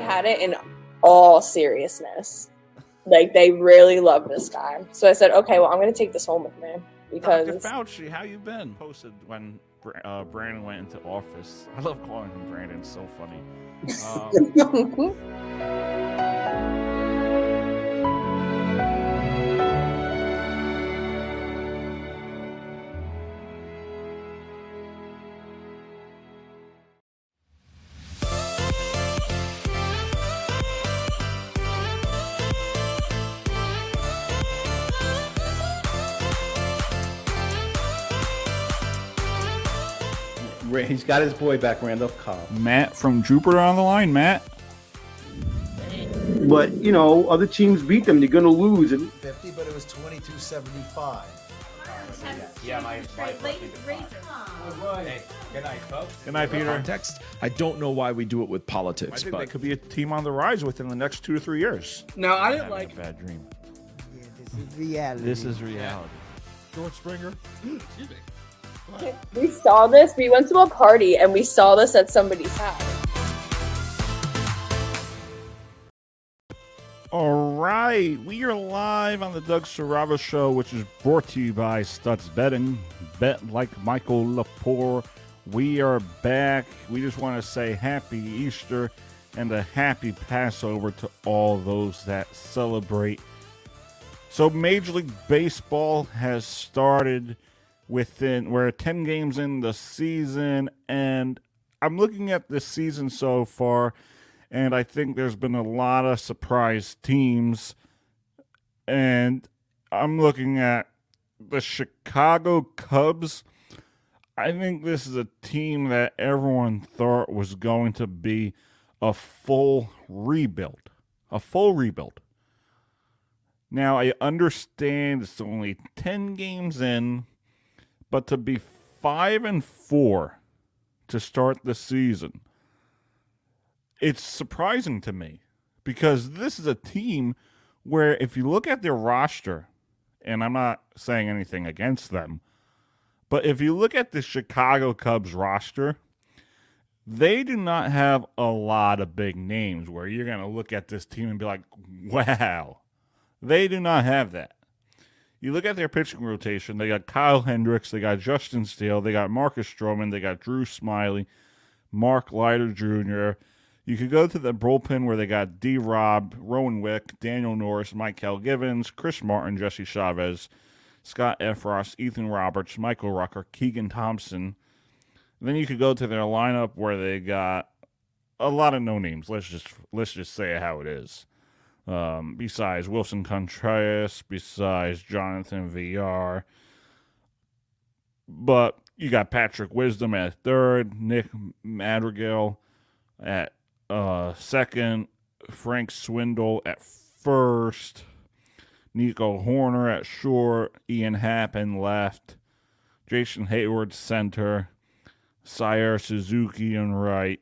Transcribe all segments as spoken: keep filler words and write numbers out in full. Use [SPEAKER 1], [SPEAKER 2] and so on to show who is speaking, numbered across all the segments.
[SPEAKER 1] had it in all seriousness. Like, they really love this guy. So I said, okay, well, I'm going to take this home with me. Because
[SPEAKER 2] Doctor Fauci, how you been? Posted when uh, Brandon went into office. I love calling him Brandon. It's so funny. Um,
[SPEAKER 3] He's got his boy back, Randolph Cobb.
[SPEAKER 2] Matt from Jupiter on the line. Matt.
[SPEAKER 4] But, you know, other teams beat them. They're going to lose. And
[SPEAKER 5] fifty, but it was twenty-two seventy-five.
[SPEAKER 3] Yeah, my wife. Hey, good night, folks.
[SPEAKER 2] Good night, Peter.
[SPEAKER 6] Context. I don't know why we do it with politics,
[SPEAKER 2] I think
[SPEAKER 6] but
[SPEAKER 2] they could be a team on the rise within the next two to three years.
[SPEAKER 7] No, I didn't
[SPEAKER 2] I'm
[SPEAKER 7] like.
[SPEAKER 2] having a bad dream.
[SPEAKER 5] Yeah, this is reality.
[SPEAKER 2] This is reality.
[SPEAKER 6] George Springer.
[SPEAKER 7] Excuse me.
[SPEAKER 1] we saw this. We went to a party and we saw this at somebody's house.
[SPEAKER 2] All right, we are live on the Doug Sarava Show, which is brought to you by Stutz Betting. Bet like Michael Lepore. We are back. We just want to say happy Easter and a happy Passover to all those that celebrate. So Major League Baseball has started within, we're ten games in the season, and I'm looking at this season so far, and I think there's been a lot of surprise teams, and I'm looking at the Chicago Cubs. I think this is a team that everyone thought was going to be a full rebuild, a full rebuild. Now, I understand it's only ten games in, but to be five and four to start the season, it's surprising to me because this is a team where if you look at their roster, and I'm not saying anything against them, but if you look at the Chicago Cubs roster, they do not have a lot of big names where you're going to look at this team and be like, wow. They do not have that. You look at their pitching rotation, they got Kyle Hendricks, they got Justin Steele, they got Marcus Stroman, they got Drew Smyly, Mark Leiter Junior You could go to the bullpen where they got D-Rob, Rowan Wick, Daniel Norris, Michael Givens, Chris Martin, Jesse Chavez, Scott Efros, Ethan Roberts, Michael Rucker, Keegan Thompson. And then you could go to their lineup where they got a lot of no names. Let's just let's just say it how it is. Um, besides Wilson Contreras, besides Jonathan Villar. But you got Patrick Wisdom at third, Nick Madrigal at uh, second, Frank Swindle at first, Nico Horner at short, Ian Happ in left, Jason Hayward center, Sire Suzuki in right.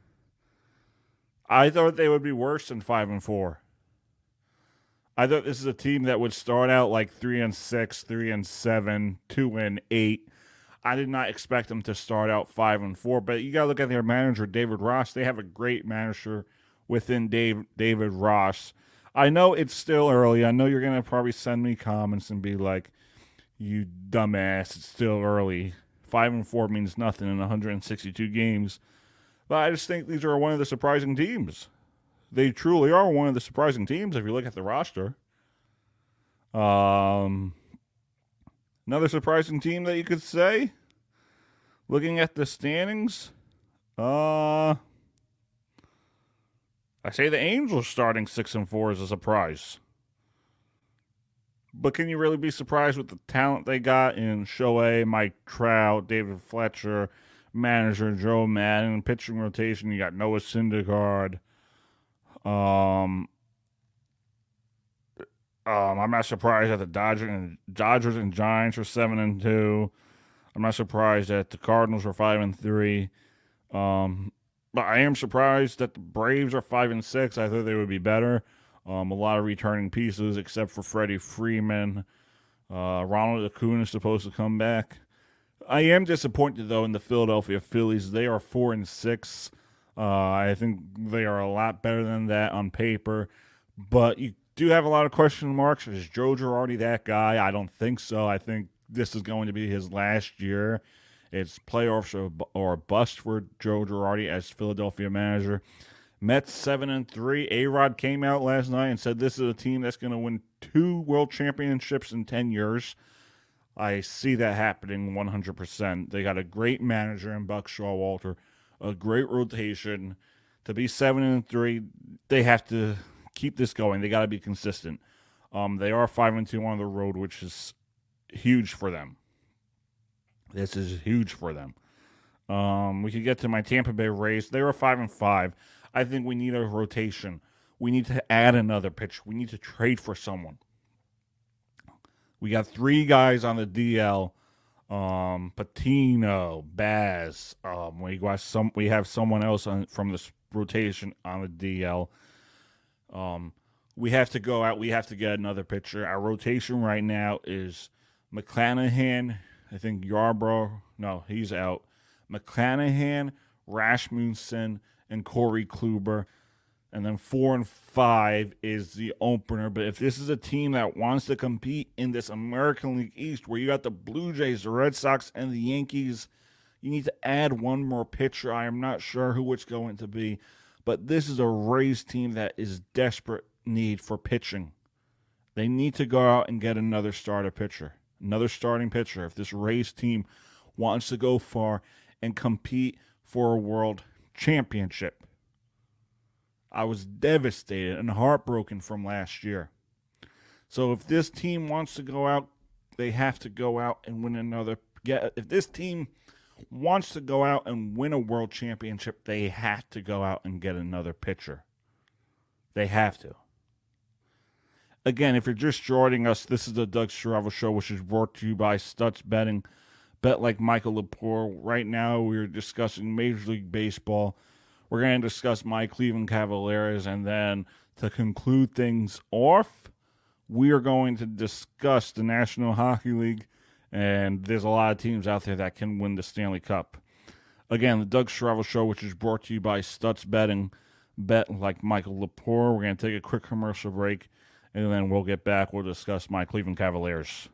[SPEAKER 2] I thought they would be worse than five and four. I thought this is a team that would start out like three and six, three and seven, two and eight. I did not expect them to start out five and four, but you gotta look at their manager, David Ross. They have a great manager within Dave, David Ross. I know it's still early. I know you're gonna probably send me comments and be like, "You dumbass, it's still early. Five and four means nothing in one hundred sixty-two games." But I just think these are one of the surprising teams. They truly are one of the surprising teams if you look at the roster. Um, another surprising team that you could say, looking at the standings, uh, I say the Angels starting six and four is a surprise. But can you really be surprised with the talent they got in Shohei, Mike Trout, David Fletcher, manager Joe Madden, pitching rotation? You got Noah Syndergaard. Um, um, I'm not surprised that the Dodgers and Dodgers and Giants are seven and two. I'm not surprised that the Cardinals are five and three. Um, but I am surprised that the Braves are five and six. I thought they would be better. Um, a lot of returning pieces, except for Freddie Freeman. Uh, Ronald Acuna is supposed to come back. I am disappointed though in the Philadelphia Phillies. They are four and six. Uh, I think they are a lot better than that on paper. But you do have a lot of question marks. Is Joe Girardi that guy? I don't think so. I think this is going to be his last year. It's playoffs or, or bust for Joe Girardi as Philadelphia manager. Mets seven and three. A-Rod came out last night and said this is a team that's going to win two world championships in ten years. I see that happening one hundred percent. They got a great manager in Buck Showalter, a great rotation. To be seven and three, they have to keep this going. They got to be consistent. Um, they are five and two on the road, which is huge for them. This is huge for them. Um, we could get to my Tampa Bay Rays. They were five and five. I think we need a rotation. We need to add another pitcher. We need to trade for someone. We got three guys on the D L. Um, Patino, Baz. Um, we got some. We have someone else on, from this rotation on the D L. Um, we have to go out. We have to get another pitcher. Our rotation right now is McClanahan. I think Yarbrough. No, he's out. McClanahan, Rasmussen, and Corey Kluber. And then four and five is the opener. But if this is a team that wants to compete in this American League East, where you got the Blue Jays, the Red Sox, and the Yankees, you need to add one more pitcher. I am not sure who it's going to be. But this is a Rays team that is desperate need for pitching. They need to go out and get another starter pitcher, another starting pitcher. If this Rays team wants to go far and compete for a world championship. I was devastated and heartbroken from last year. So if this team wants to go out, they have to go out and win another. Get if this team wants to go out and win a world championship, they have to go out and get another pitcher. They have to. Again, if you're just joining us, this is the Doug Stravo Show, which is brought to you by Stutz Betting. Bet like Michael Lepore. Right now, we're discussing Major League Baseball. We're going to discuss my Cleveland Cavaliers, and then to conclude things off, we are going to discuss the National Hockey League, and there's a lot of teams out there that can win the Stanley Cup. Again, the Doug Stravo Show, which is brought to you by Stutz Betting. Bet like Michael Lepore. We're going to take a quick commercial break, and then we'll get back. We'll discuss my Cleveland Cavaliers.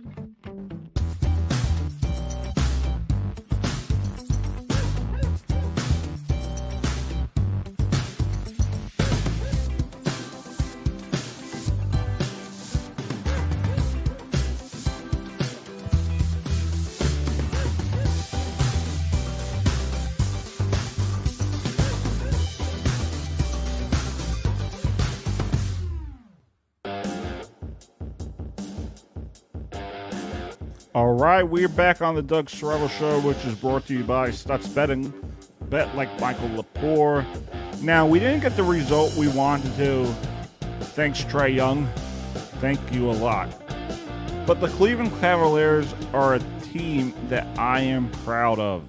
[SPEAKER 2] All right, we're back on the Doug Stravo Show, which is brought to you by Stutz Betting. Bet like Michael Lepore. Now, we didn't get the result we wanted to. Thanks, Trae Young. Thank you a lot. But the Cleveland Cavaliers are a team that I am proud of.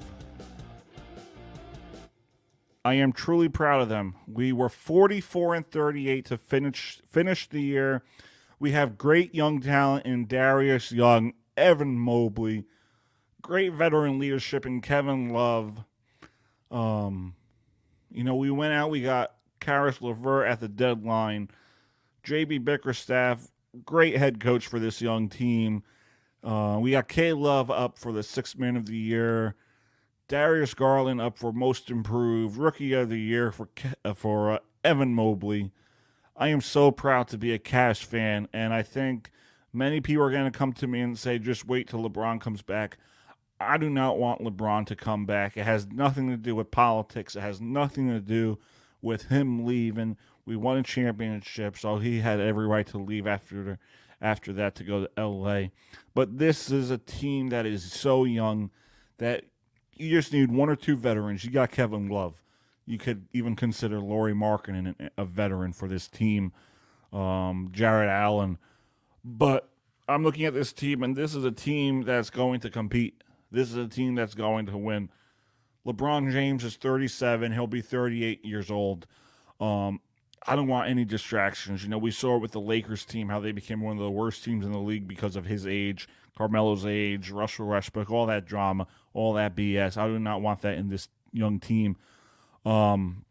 [SPEAKER 2] I am truly proud of them. We were forty-four and thirty-eight to finish finish the year. We have great young talent in Darius Young, Evan Mobley, great veteran leadership in Kevin Love. Um, you know, we went out, we got Karis LeVert at the deadline. J B Bickerstaff, great head coach for this young team. Uh, we got K Love up for the sixth man of the year. Darius Garland up for most improved. Rookie of the year for uh, for uh, Evan Mobley. I am so proud to be a Cavs fan, and I think many people are going to come to me and say, just wait till LeBron comes back. I do not want LeBron to come back. It has nothing to do with politics. It has nothing to do with him leaving. We won a championship, so he had every right to leave after after that to go to L A. But this is a team that is so young that you just need one or two veterans. You got Kevin Love. You could even consider Lauri Markkanen a veteran for this team. Um, Jared Allen. But I'm looking at this team, and this is a team that's going to compete. This is a team that's going to win. LeBron James is thirty-seven. He'll be thirty-eight years old. Um, I don't want any distractions. You know, we saw it with the Lakers team, how they became one of the worst teams in the league because of his age, Carmelo's age, Russell Westbrook, all that drama, all that B S. I do not want that in this young team. Um,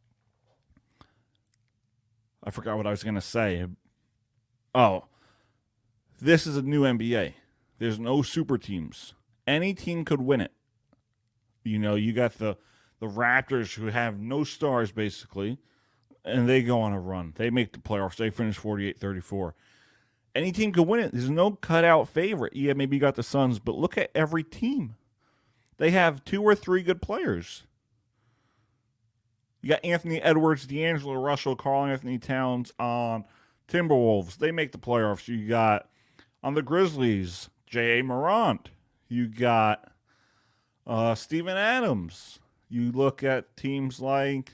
[SPEAKER 2] I forgot what I was going to say. Oh, this is a new N B A. There's no super teams. Any team could win it. You know, you got the the Raptors who have no stars basically, and they go on a run. They make the playoffs. They finish forty-eight thirty-four. Any team could win it. There's no cutout favorite. Yeah, maybe you got the Suns, but look at every team. They have two or three good players. You got Anthony Edwards, D'Angelo Russell, Karl Anthony Towns on Timberwolves. They make the playoffs. You got on the Grizzlies, J A. Morant. You got uh, Steven Adams. You look at teams like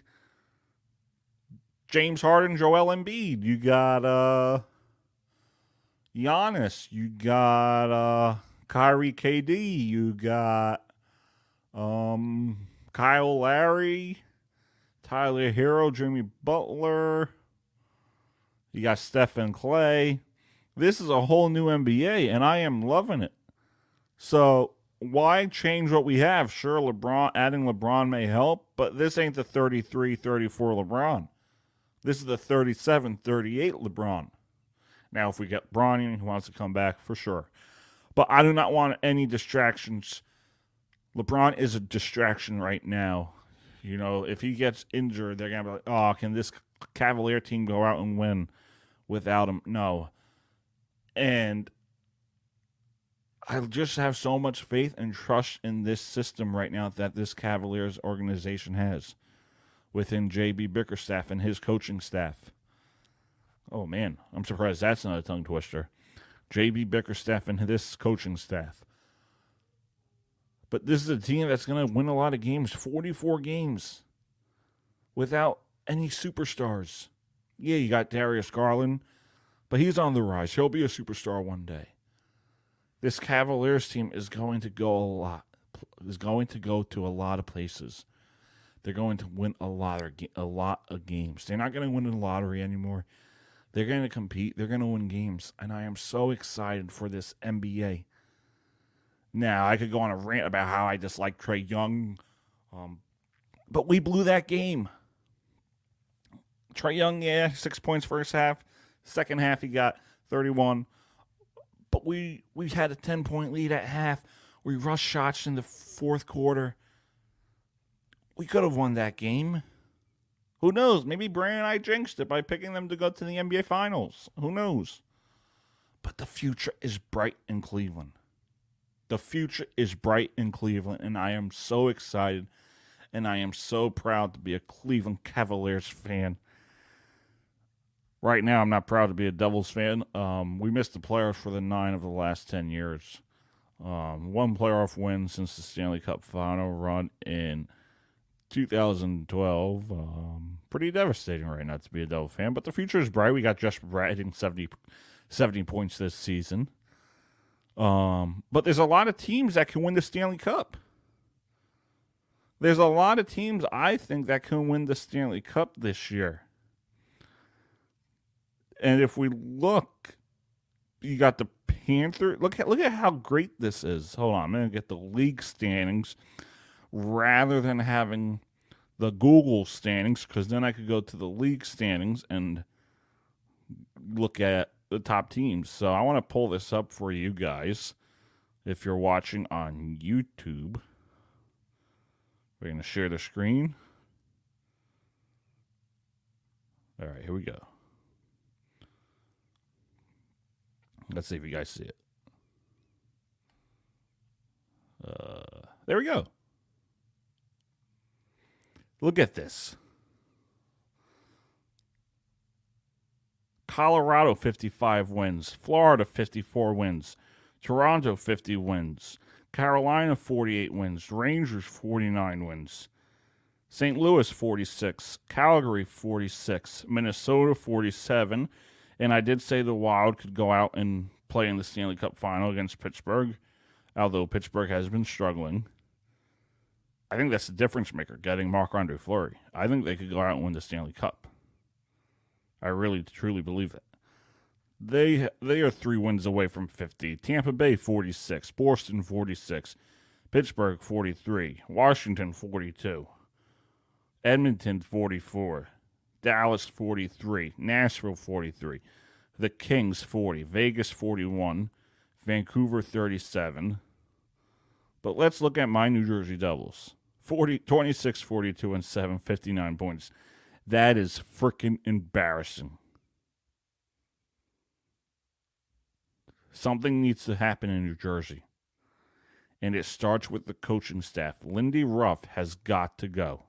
[SPEAKER 2] James Harden, Joel Embiid. You got uh, Giannis. You got uh, Kyrie K D. You got um, Kyle Lowry, Tyler Hero, Jimmy Butler. You got Stephen Clay. This is a whole new N B A, and I am loving it. So why change what we have? Sure, LeBron, adding LeBron may help, but this ain't the thirty-three thirty-four LeBron. This is the thirty-seven thirty-eight LeBron. Now, if we get Bronny, who wants to come back, for sure. But I do not want any distractions. LeBron is a distraction right now. You know, if he gets injured, they're going to be like, oh, can this Cavalier team go out and win without him? No. And I just have so much faith and trust in this system right now that this Cavaliers organization has within J B. Bickerstaff and his coaching staff. Oh, man, I'm surprised that's not a tongue twister. J B. Bickerstaff and this coaching staff. But this is a team that's going to win a lot of games, forty-four games, without any superstars. Yeah, you got Darius Garland, but he's on the rise. He'll be a superstar one day. This Cavaliers team is going to go a lot, is going to go to a lot of places. They're going to win a lot of a lot of games. They're not going to win the lottery anymore. They're going to compete. They're going to win games, and I am so excited for this N B A. Now, I could go on a rant about how I dislike Trae Young, um, but we blew that game. Trae Young, yeah, six points first half. Second half, he got thirty-one. But we we had a ten-point lead at half. We rushed shots in the fourth quarter. We could have won that game. Who knows? Maybe Brian and I jinxed it by picking them to go to the N B A Finals. Who knows? But the future is bright in Cleveland. The future is bright in Cleveland, and I am so excited, and I am so proud to be a Cleveland Cavaliers fan. Right now, I'm not proud to be a Devils fan. Um, we missed the playoffs for the nine of the last ten years. Um, one playoff win since the Stanley Cup final run in two thousand twelve. Um, pretty devastating right now to be a Devils fan, but the future is bright. We got Josh Brett hitting seventy, seventy points this season. Um, but there's a lot of teams that can win the Stanley Cup. There's a lot of teams, I think, that can win the Stanley Cup this year. And if we look, you got the Panthers. Look at look at how great this is. Hold on, I'm going to get the league standings rather than having the Google standings, because then I could go to the league standings and look at the top teams. So I want to pull this up for you guys if you're watching on YouTube. We're going to share the screen. All right, here we go. Let's see if you guys see it. Uh, there we go. Look at this. Colorado, fifty-five wins. Florida, fifty-four wins. Toronto, fifty wins. Carolina, forty-eight wins. Rangers, forty-nine wins. Saint Louis, forty-six. Calgary, forty-six. Minnesota, forty-seven. And I did say the Wild could go out and play in the Stanley Cup final against Pittsburgh, although Pittsburgh has been struggling. I think that's the difference maker, getting Marc-Andre Fleury. I think they could go out and win the Stanley Cup. I really, truly believe that. They they are three wins away from fifty. Tampa Bay, forty-six. Boston, forty-six. Pittsburgh, forty-three. Washington, forty-two. Edmonton forty-four, Dallas forty-three, Nashville forty-three, the Kings forty, Vegas forty-one, Vancouver thirty-seven. But let's look at my New Jersey Devils. forty, twenty-six, forty-two, and seven, fifty-nine points. That is freaking embarrassing. Something needs to happen in New Jersey. And it starts with the coaching staff. Lindy Ruff has got to go.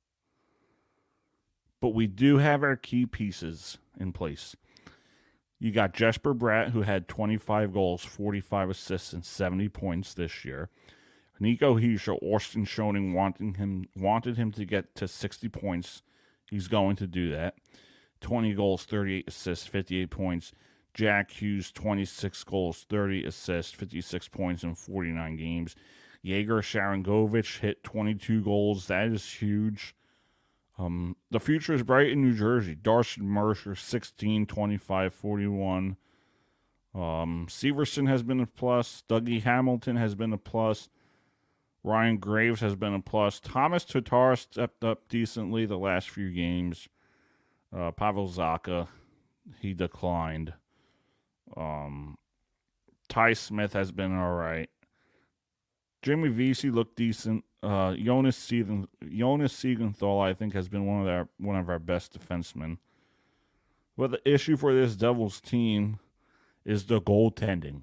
[SPEAKER 2] But we do have our key pieces in place. You got Jesper Bratt, who had twenty-five goals, forty-five assists, and seventy points this year. Nico Hischier, Austin Schoening wanting him, wanted him to get to sixty points. He's going to do that. twenty goals, thirty-eight assists, fifty-eight points. Jack Hughes, twenty-six goals, thirty assists, fifty-six points in forty-nine games. Yegor Sharangovich hit twenty-two goals. That is huge. Um, the future is bright in New Jersey. Darcy Mercer, sixteen, twenty-five, forty-one. Um, Severson has been a plus. Dougie Hamilton has been a plus. Ryan Graves has been a plus. Thomas Tatar stepped up decently the last few games. Uh, Pavel Zacha, he declined. Um, Ty Smith has been all right. Jimmy Vesey looked decent. Uh, Jonas Siegen, Jonas Siegenthal, I think, has been one of our one of our best defensemen. But the issue for this Devils team is the goaltending.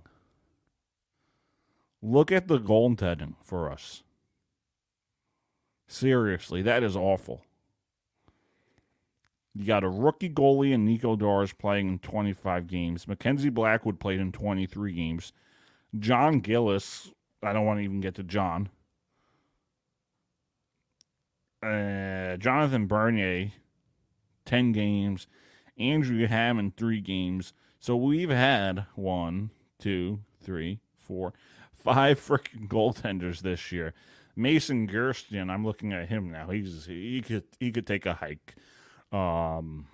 [SPEAKER 2] Look at the goaltending for us. Seriously, that is awful. You got a rookie goalie in Nico Dars playing in twenty-five games. Mackenzie Blackwood played in twenty-three games. John Gillis, I don't want to even get to John. Uh, Jonathan Bernier, ten games. Andrew Hammond, three games. So we've had one, two, three, four, five freaking goaltenders this year. Mason Gerstian, I'm looking at him now. He's he could he could take a hike. Um,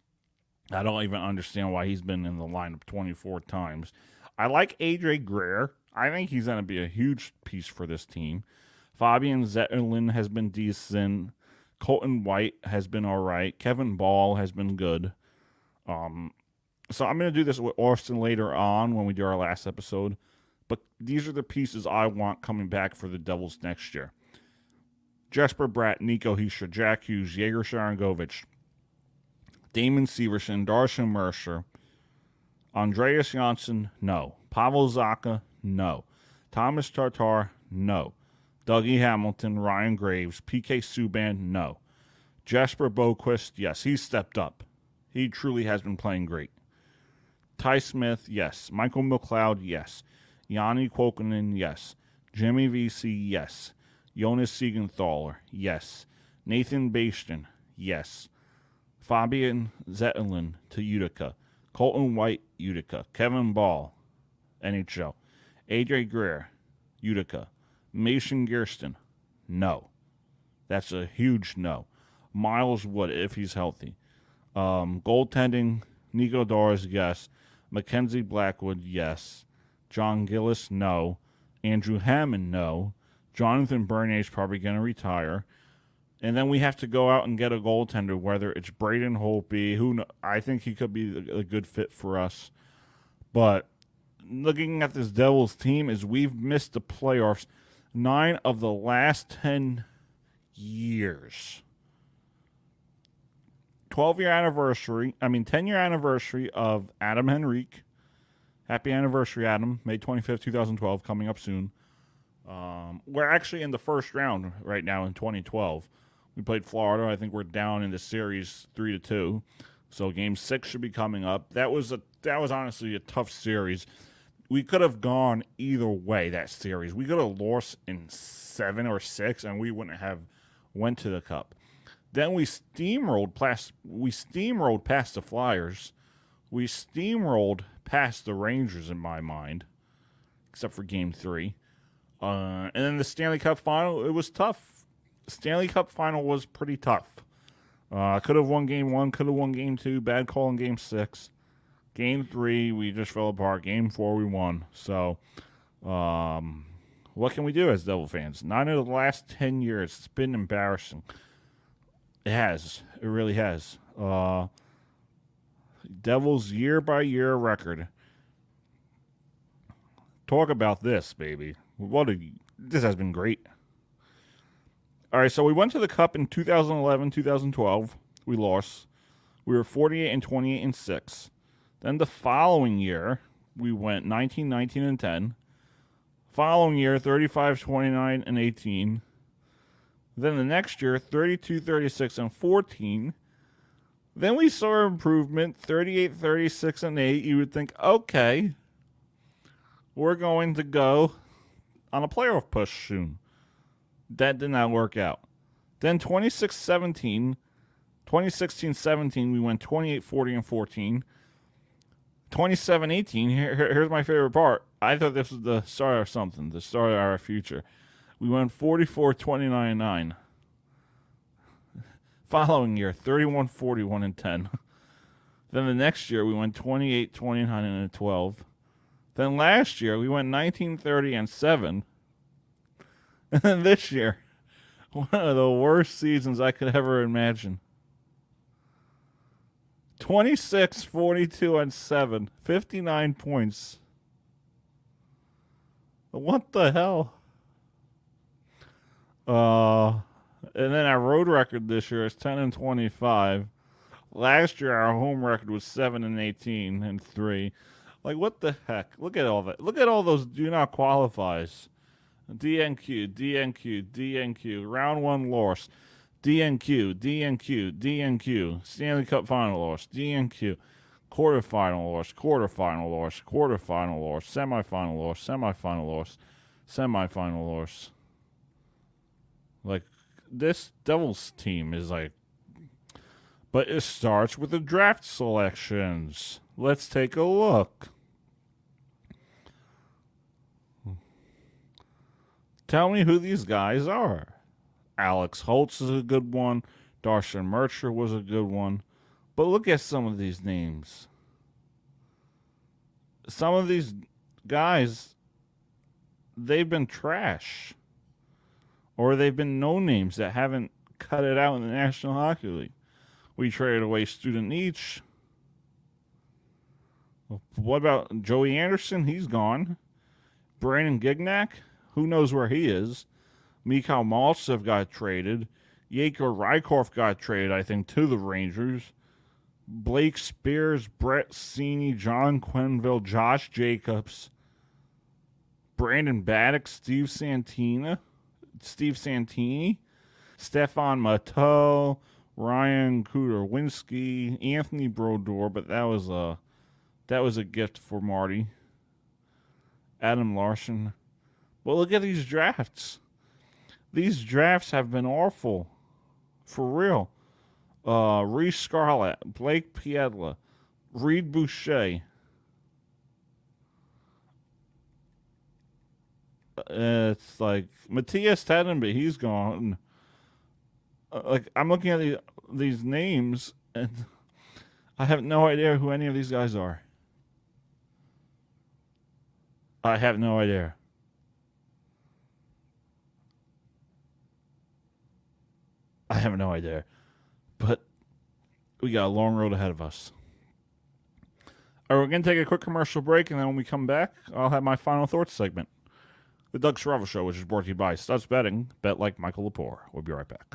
[SPEAKER 2] I don't even understand why he's been in the lineup twenty-four times. I like A J Greer. I think he's going to be a huge piece for this team. Fabian Zetterlund has been decent. Colton White has been all right. Kevin Ball has been good. Um, so I'm going to do this with Austin later on when we do our last episode. But these are the pieces I want coming back for the Devils next year. Jesper Bratt, Nico Hischier, Jack Hughes, Yegor Sharangovich, Damon Severson, Darcy Mercer, Andreas Janssen, no. Pavel Zacha, no. Thomas Tatar, no. Dougie Hamilton, Ryan Graves, P K Subban, no. Jesper Boquist, yes, he's stepped up. He truly has been playing great. Ty Smith, yes. Michael McLeod, yes. Yanni Kuokkanen, yes. Jimmy Vesey, yes. Jonas Siegenthaler, yes. Nathan Bastian, yes. Fabian Zetterlund to Utica. Colton White, Utica. Kevin Ball, N H L. A J Greer, Utica. Mason Gersten, no. That's a huge no. Miles Wood, if he's healthy. Um, goaltending, Nico Dars, yes. Mackenzie Blackwood, yes. John Gillis, no. Andrew Hammond, no. Jonathan Bernier is probably going to retire. And then we have to go out and get a goaltender, whether it's Braden Holtby, who kn- I think he could be a good fit for us. But looking at this Devils team, is we've missed the playoffs nine of the last ten years. twelve-year anniversary, I mean, ten-year anniversary of Adam Henrique. Happy anniversary, Adam. May twenty-fifth, twenty twelve, coming up soon. Um, we're actually in the first round right now in twenty twelve. We played Florida. I think we're down in the series three to two. So game six should be coming up. That was a that was honestly a tough series. We could have gone either way, that series. We could have lost in seven or six, and we wouldn't have went to the Cup. Then we steamrolled past we steamrolled past the Flyers. We steamrolled past the Rangers in my mind, except for game three. Uh, and then the Stanley Cup final, it was tough. The Stanley Cup final was pretty tough. Uh, could have won game one, could have won game two. Bad call in game six. Game three, we just fell apart. Game four, we won. So, um, what can we do as Devil fans? Nine of the last ten years, it's been embarrassing. It has. It really has. Uh, Devils year by year record. Talk about this, baby. What a this has been great. All right, so we went to the Cup in two thousand eleven, two thousand twelve. We lost. We were forty-eight and twenty-eight and six. Then the following year, we went nineteen, nineteen and ten. Following year, thirty-five, twenty-nine and eighteen. Then the next year, thirty-two, thirty-six and fourteen. Then we saw improvement, thirty-eight, thirty-six and eight. You would think, okay, we're going to go on a playoff push soon. That did not work out. Then twenty-six seventeen, twenty sixteen seventeen, we went twenty-eight, forty and fourteen. twenty-seven eighteen, here, here, here's my favorite part. I thought this was the start of something, the start of our future. We went forty-four, twenty-nine and nine. Following year, thirty-one, forty-one and ten. Then the next year, we went twenty-eight, twenty-nine and twelve. Then last year, we went nineteen, thirty and seven. And then this year, one of the worst seasons I could ever imagine. twenty-six, forty-two and seven. fifty-nine points. What the hell? Uh, and then our road record this year is ten and twenty-five. Last year, our home record was seven and eighteen and three. Like, what the heck? Look at all that. Look at all those do not qualifies. D N Q, D N Q, D N Q. Round one loss. D N Q, D N Q, D N Q. Stanley Cup final loss. D N Q. Quarterfinal loss. Quarterfinal loss. Quarterfinal loss. Semifinal loss. Semifinal loss. Semifinal loss. Like, this Devils team is like... But it starts with the draft selections. Let's take a look. Tell me who these guys are. Alex Holtz is a good one. Darcy Mercer was a good one. But look at some of these names. Some of these guys, they've been trash. Or they've been no-names that haven't cut it out in the National Hockey League. We traded away Student Each. What about Joey Anderson? He's gone. Brandon Gignac? Who knows where he is? Mikhail Maltsev got traded. Yegor Rykov got traded, I think, to the Rangers. Blake Spears, Brett Seney, John Quenneville, Josh Jacobs, Brandon Baddock, Steve Santina, Steve Santini, Stefan Matteau, Ryan Kuderwinski, Anthony Brodeur, but that was a that was a gift for Marty. Adam Larson. Well, look at these drafts. These drafts have been awful. For real. Uh, Reese Scarlett, Blake Piedla, Reed Boucher. It's like Matthias Tedden, but he's gone. Uh, like, I'm looking at the, these names, and I have no idea who any of these guys are. I have no idea. I have no idea. But we got a long road ahead of us. All right, we're going to take a quick commercial break, and then when we come back, I'll have my final thoughts segment. The Doug Sarava Show, which is brought to you by Studs Betting. Bet like Michael Lepore. We'll be right back.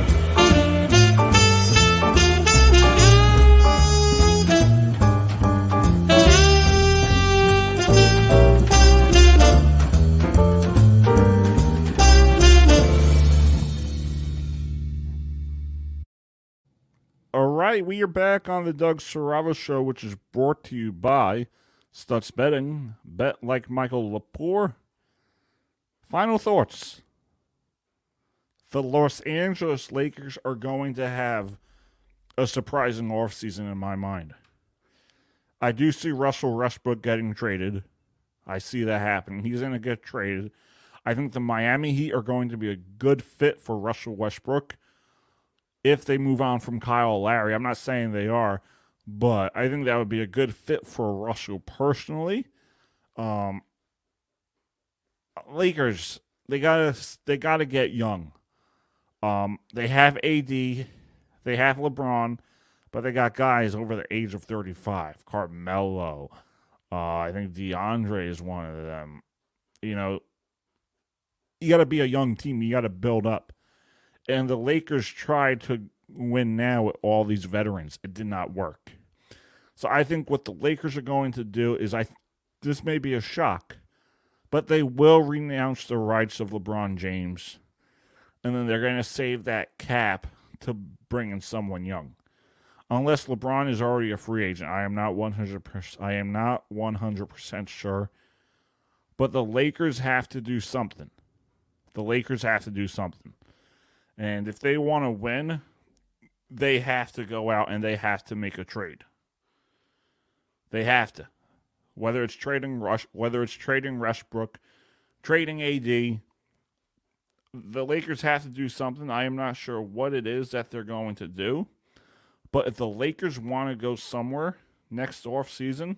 [SPEAKER 2] All right, we are back on the Doug Sarava Show, which is brought to you by Stutz Betting. Bet like Michael Lepore. Final thoughts. The Los Angeles Lakers are going to have a surprising offseason in my mind. I do see Russell Westbrook getting traded. I see that happening. He's going to get traded. I think the Miami Heat are going to be a good fit for Russell Westbrook if they move on from Kyle Lowry. I'm not saying they are, but I think that would be a good fit for Russell personally. Um, Lakers, they gotta they gotta get young. Um, they have A D. They have LeBron, but they got guys over the age of thirty-five. Carmelo. Uh, I think DeAndre is one of them. You know, you got to be a young team. You got to build up. And the Lakers tried to win now with all these veterans. It did not work. So I think what the Lakers are going to do is, I this may be a shock, but they will renounce the rights of LeBron James. And then they're going to save that cap to bring in someone young. Unless LeBron is already a free agent. I am not one hundred percent I am not one hundred percent sure. But the Lakers have to do something. The Lakers have to do something. And if they want to win, they have to go out and they have to make a trade. They have to. Whether it's trading Rush, whether it's trading Westbrook, trading A D, the Lakers have to do something. I am not sure what it is that they're going to do. But if the Lakers want to go somewhere next offseason,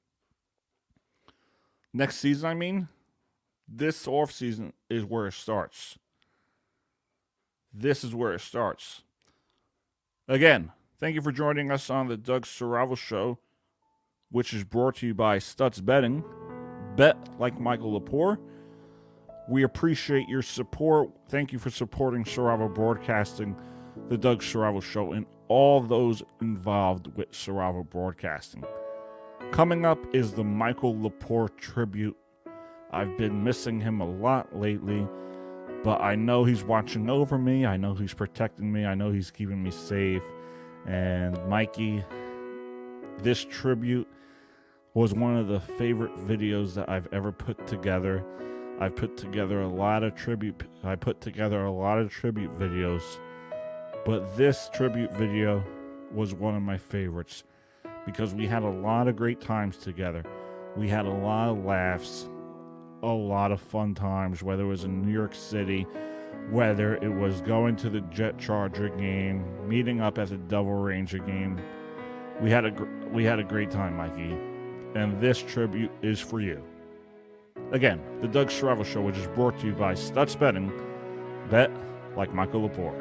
[SPEAKER 2] next season, I mean, this offseason is where it starts. This is where it starts. Again, thank you for joining us on the Doug Saravo Show, which is brought to you by Stutz Betting. Bet like Michael Lepore. We appreciate your support. Thank you for supporting Saravo Broadcasting, the Doug Saravo Show, and all those involved with Saravo Broadcasting. Coming up is the Michael Lepore tribute. I've been missing him a lot lately, but I know he's watching over me. I know he's protecting me. I know he's keeping me safe. And Mikey, this tribute was one of the favorite videos that I've ever put together. I've put together a lot of tribute. I put together a lot of tribute videos, but this tribute video was one of my favorites because we had a lot of great times together. We had a lot of laughs, a lot of fun times, whether it was in New York City, whether it was going to the Jet Charger game, meeting up at the Devil Ranger game. We had a gr- we had a great time, Mikey, and this tribute is for you. Again, the Doug Saravo Show, which is brought to you by Stutz Betting. Bet like Michael Lepore.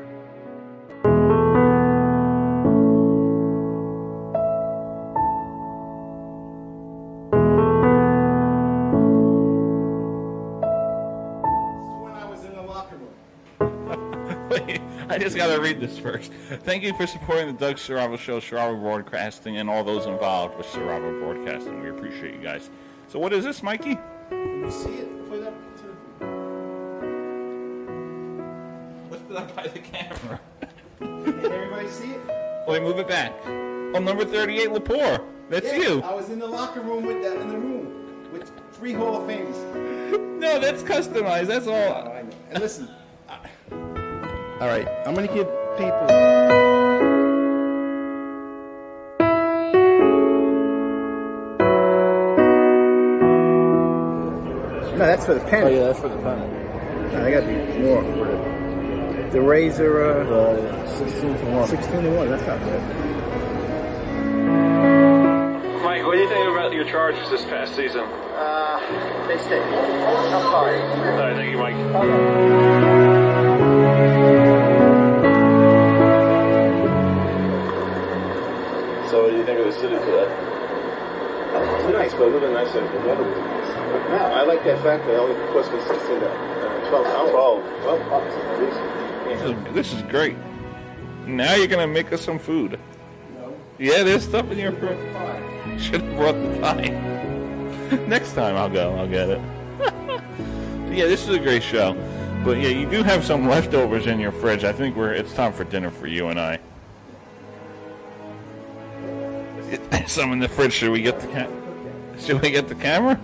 [SPEAKER 2] I just got to read this first. Thank you for supporting the Doug Saravo Show, Saravo Broadcasting, and all those involved with Saravo Broadcasting. We appreciate you guys. So what is this, Mikey?
[SPEAKER 3] Can you see it? Put it up to
[SPEAKER 2] Lift it up by the camera.
[SPEAKER 3] Can everybody see it?
[SPEAKER 2] Wait, move it back. Oh, number thirty-eight, Lepore. That's
[SPEAKER 3] Yeah,
[SPEAKER 2] you.
[SPEAKER 3] I was in the locker room with that in the room with three Hall of Fames.
[SPEAKER 2] No, that's customized. That's
[SPEAKER 3] Oh,
[SPEAKER 2] all.
[SPEAKER 3] I know. And listen. I, all right, I'm gonna give people. No, that's for the pen.
[SPEAKER 7] Oh yeah, that's for the pen.
[SPEAKER 3] No, I gotta be more for the the razor. Uh,
[SPEAKER 7] Uh, sixteen to one.
[SPEAKER 3] Sixteen to one. That's not bad.
[SPEAKER 8] Mike, what do you think about your Chargers this past season?
[SPEAKER 5] Uh, they stink. I'm sorry.
[SPEAKER 8] All right, thank you, Mike.
[SPEAKER 7] So what do you think of the city today?
[SPEAKER 3] It's nice, but a little bit nicer than the other ones. No, I like that fact that it only cost me sixteen, uh, twelve hours.
[SPEAKER 7] Twelve.
[SPEAKER 3] Twelve bucks.
[SPEAKER 2] This is, this is great. Now you're going to make us some food.
[SPEAKER 3] No.
[SPEAKER 2] Yeah, there's stuff in your fridge.
[SPEAKER 3] Pie.
[SPEAKER 2] Should have brought the pie. Next time I'll go. I'll get it. Yeah, this is a great show. But yeah, you do have some leftovers in your fridge. I think we're it's time for dinner for you and I. Some in the fridge. Should we get the cam- Should we get the camera?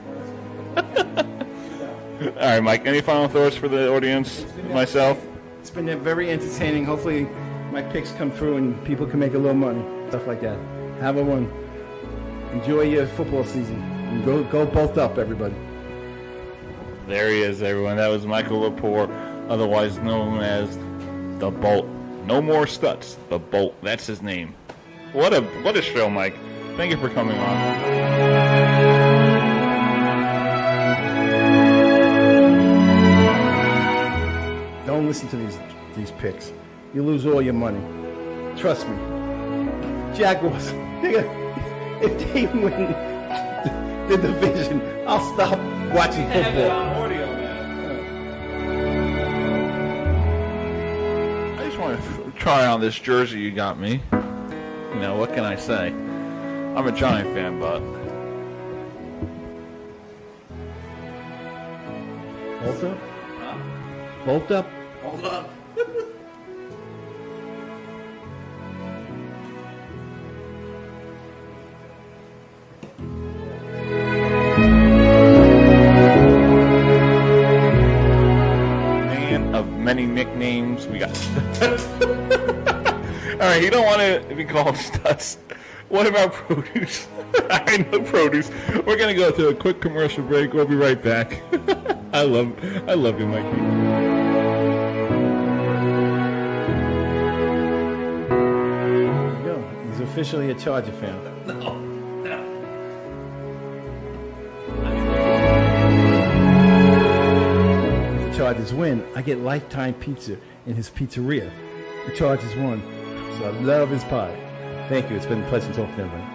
[SPEAKER 2] All right, Mike. Any final thoughts for the audience? Myself.
[SPEAKER 3] It's been uh, very entertaining. Hopefully, my picks come through and people can make a little money, stuff like that. Have a one. Enjoy your football season. And go, go both up, everybody.
[SPEAKER 2] There he is, everyone. That was Michael Lepore, otherwise known as the Bolt. No more Stutz. The Bolt. That's his name. What a what a show, Mike. Thank you for coming on.
[SPEAKER 3] Don't listen to these these picks. You lose all your money. Trust me. Jaguars, they're gonna, if they win the division, I'll stop watching football.
[SPEAKER 2] I just want to try on this jersey you got me. You know, what can I say? I'm a Giant fan, but...
[SPEAKER 3] Bolt up? Huh? Bolt up?
[SPEAKER 2] Hold up. Man of many nicknames. We got... Alright, you don't want to be called Stutz. What about produce? I know produce. We're gonna go to a quick commercial break. We'll be right back. I love, I love you, Mikey.
[SPEAKER 3] There you go. He's officially a Charger fan.
[SPEAKER 2] No, no.
[SPEAKER 3] If the Chargers win, I get lifetime pizza in his pizzeria. The Chargers won, so I love his pie. Thank you. It's been a pleasure talking to everybody.